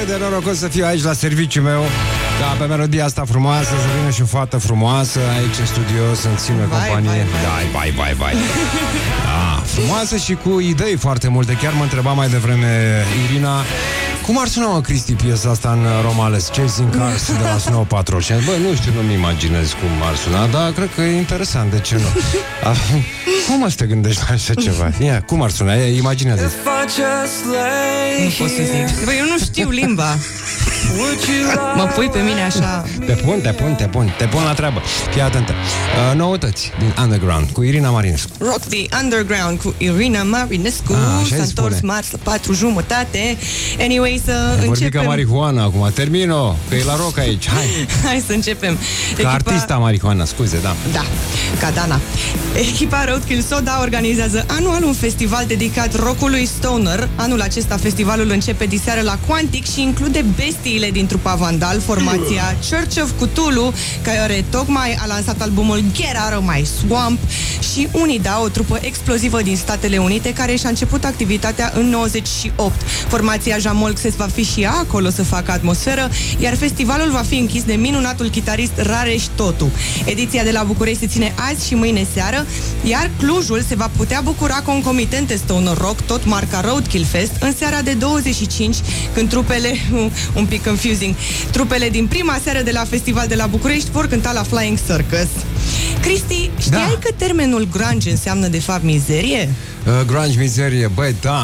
de norocos să fiu aici la serviciul meu, ca pe melodia asta frumoasă să vină și o fată frumoasă aici în studio să-mi țină companie. Vai. Da, frumoasă și cu idei foarte multe. Chiar mă întreba mai devreme Irina, cum ar suna, mă, Cristi, piesa asta în romales, Chasing Cars de la Snow Patrol? Și bă, nu știu, nu-mi imaginez cum ar suna, dar cred că e interesant, de ce nu? Cum să te gândești la așa ceva? Ia, cum ar suna? Imaginează. Nu pot să zic. Băi, eu nu știu limba. Mă pui pe mine așa. Te pun la treabă. Fii atentă. Noutăți din Underground cu Irina Marinescu. Rock the Underground cu Irina Marinescu. S-a întors marți la 4:30. Anyway, să începem. Vorbim ca marihuana acum. Termino, că e la rock aici. Hai să începem. Ca artista marihuana, scuze, da. Da, ca Dana. Echipa Roadkill Soda organizează anual un festival dedicat rockului stoner. Anul acesta festivalul începe diseară la Quantic și include bestiile din trupa Vandal, formația Church of Cthulhu, care tocmai a lansat albumul Get Out of My Swamp, și Unida, o trupă explozivă din Statele Unite care și-a început activitatea în 98. Formația Jamolxes va fi și ea acolo să facă atmosferă, iar festivalul va fi închis de minunatul chitarist Rareș Totu. Ediția de la București se ține azi și mâine seară, iar Clujul se va putea bucura concomitent de stoner rock, tot marca Roadkill Fest, în seara de 25, când trupele, un pic confusing, trupele din prima seară de la festival de la București vor cânta la Flying Circus. Cristi, știai că termenul grunge înseamnă de fapt mizerie? Grunge, mizerie, băi, da.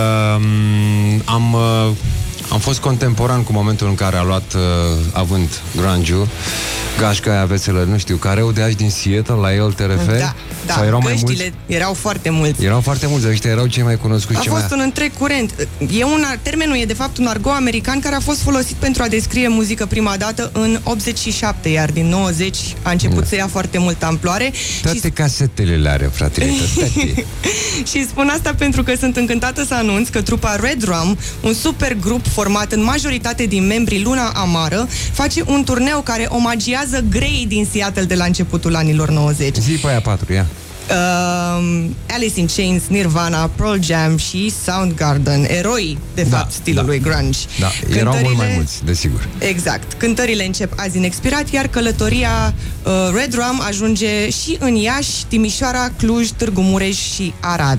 Am fost contemporan cu momentul în care a luat avânt grunge-ul. Gașca aia veselă, nu știu, careu de aici din Seattle, la el te referi? Da, găștile erau foarte mulți. Erau foarte mulți, ăștia erau cei mai cunoscuți. A fost un întreg curent. Termenul e de fapt un argot american care a fost folosit pentru a descrie muzică prima dată în 87, iar din 90 a început să ia foarte multă amploare. Toate casetele le are, fratele. Și spun asta pentru că sunt încântată să anunț că trupa Red Rum, un super grup format în majoritate din membrii Luna Amară, face un turneu care omagiază greii din Seattle de la începutul anilor 90. Zi pe aia 4, ia. Alice in Chains, Nirvana, Pearl Jam și Soundgarden, eroi, de fapt, stilului grunge. Da, erau mult mai mulți, desigur. Exact. Cântările încep azi în expirat, iar călătoria Red Rum ajunge și în Iași, Timișoara, Cluj, Târgu Mureș și Arad.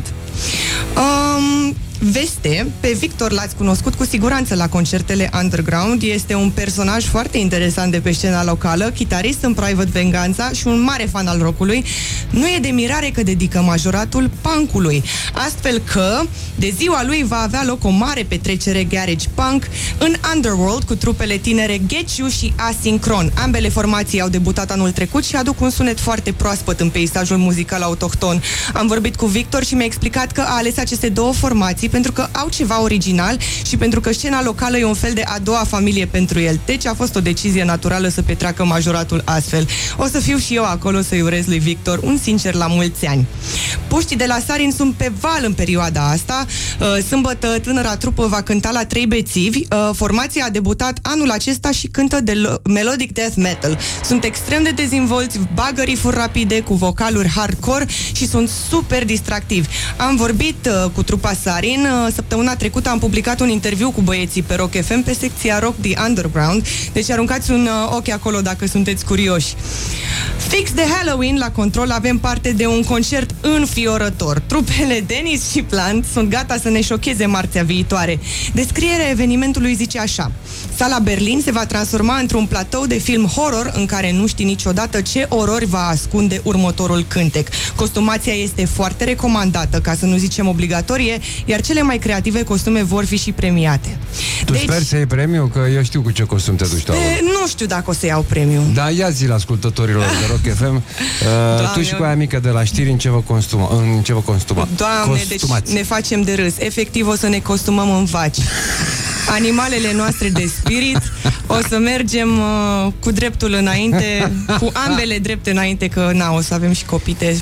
Veste, pe Victor l-ați cunoscut cu siguranță la concertele underground. Este un personaj foarte interesant de pe scena locală, chitarist în Private Venganza și un mare fan al rockului. Nu e de mirare că dedică majoratul punkului, astfel că de ziua lui va avea loc o mare petrecere garage punk în Underworld cu trupele tinere Get You și Asincron. Ambele formații au debutat anul trecut și aduc un sunet foarte proaspăt în peisajul muzical autohton. Am vorbit cu Victor și mi-a explicat că a ales aceste două formații pentru că au ceva original și pentru că scena locală e un fel de a doua familie pentru el. Deci a fost o decizie naturală să petreacă majoratul astfel. O să fiu și eu acolo să-i urez lui Victor un sincer la mulți ani. Puștii de la Sarin sunt pe val în perioada asta. Sâmbătă tânăra trupă va cânta la 3 bețivi. Formația a debutat anul acesta și cântă de melodic death metal. Sunt extrem de dezvolți, bagă riff-uri rapide cu vocaluri hardcore și sunt super distractivi. Am vorbit cu trupa Sarin. Săptămâna trecută am publicat un interviu cu băieții pe Rock FM pe secția Rock the Underground, deci aruncați un ochi acolo dacă sunteți curioși. Fix de Halloween la Control avem parte de un concert înfiorător. Trupele Dennis și Plant sunt gata să ne șocheze marțea viitoare. Descrierea evenimentului zice așa: Sala Berlin se va transforma într-un platou de film horror în care nu știi niciodată ce orori va ascunde următorul cântec. Costumația este foarte recomandată, ca să nu zicem obligatorie, iar cele mai creative costume vor fi și premiate. Tu speri să iei premiu? Că eu știu cu ce costum te duci tu. Nu știu dacă o să iau premiu. Da, ia zi la ascultătorilor de Rock FM. Tu și cu aia mică de la știri în ce vă constuma? Doamne, deci ne facem de râs. Efectiv o să ne costumăm în vaci. Animalele noastre de spirit. O să mergem cu dreptul înainte, cu ambele drepte înainte, că o să avem și copite.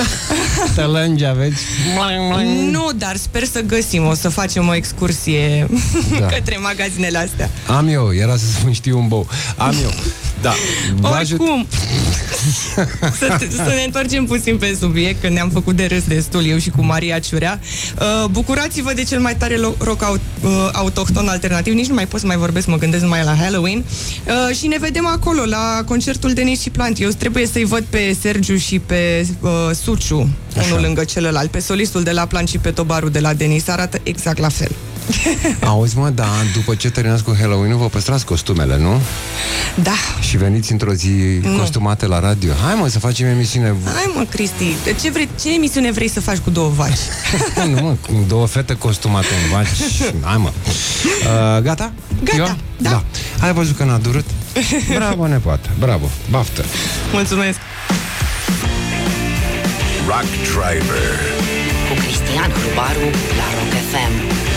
Tălângi aveți? Nu, dar sper să găsim. O să facem o excursie către magazinele astea. Am eu, era să spun știu un bou. Am eu. Da. Oricum, să ne întoarcem puțin pe subiect, că ne-am făcut de râs destul eu și cu Maria Ciurea. Bucurați-vă de cel mai tare rock autohton alternativ. Nici nu mai pot să mai vorbesc, mă gândesc numai la Halloween. Și ne vedem acolo, la concertul Denis și Plant. Eu trebuie să-i văd pe Sergiu și pe Suciu, unul lângă celălalt. Pe solistul de la Plant și pe tobarul de la Denis. Arată exact la fel. Auzi, mă, da, după ce terminați cu Halloween, vă păstrați costumele, nu? Da. Și veniți într-o zi costumate la radio. Hai, mă, să facem emisiune. Hai, mă, Cristi, ce emisiune vrei să faci cu două vaci? Nu, mă, cu două fete costumate în vaci. Hai, mă. Gata? Gata, da. Ai văzut că n-a durut? Bravo, nepoată, bravo, baftă. Mulțumesc. Rock Driver cu Cristian Hrubaru la Rock FM.